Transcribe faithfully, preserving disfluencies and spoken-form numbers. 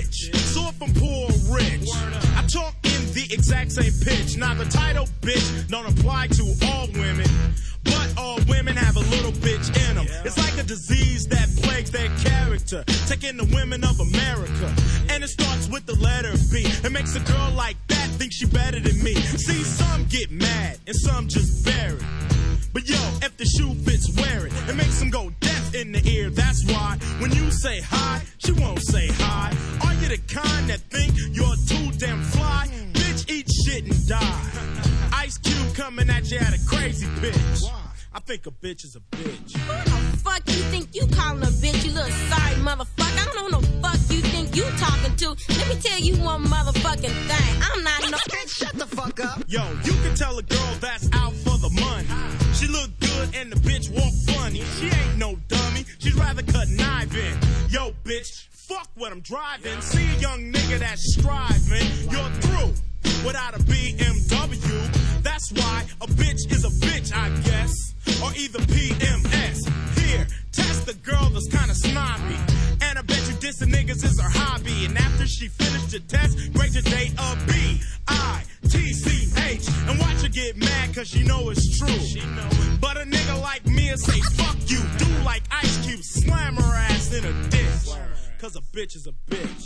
bitch. So if I'm poor or rich, I talk in the exact same pitch. Now the title bitch don't apply to all women, but all women have a little bitch in them. It's like a disease that plagues their character, taking the women of America. And it starts with the letter B. It makes a girl like that think she better than me. See, some get mad and some just bury it. But yo, if the shoe fits, wear it. It makes them go deaf in the ear. That's why when you say hi, she won't say hi. Are you the kind that think you're too damn fly? Bitch, eat shit and die. Ice Cube coming at you at a crazy pitch. I think a bitch is a bitch. Who the fuck you think you calling a bitch, you little sorry motherfucker? I don't know who the fuck you think you talking to. Let me tell you one motherfucking thing. I'm not no bitch. Shut the fuck up. Yo, you can tell a girl that's out for the money. She look good and the bitch walk funny. She ain't no dummy. She'd rather cut knife in. Yo, bitch, fuck what I'm driving. See a young nigga that's striving. You're through without a B M W. That's why a bitch is a bitch, I guess. Or either P M S. Here, test the girl that's kinda snobby. And I bet you dissing niggas is her hobby. And after she finished the test, grade your date a B I T C H. And watch her get mad cause she know it's true. She know it. But a nigga like me will say fuck you. Do like Ice Cube, slam her ass in a ditch. Cause a bitch is a bitch.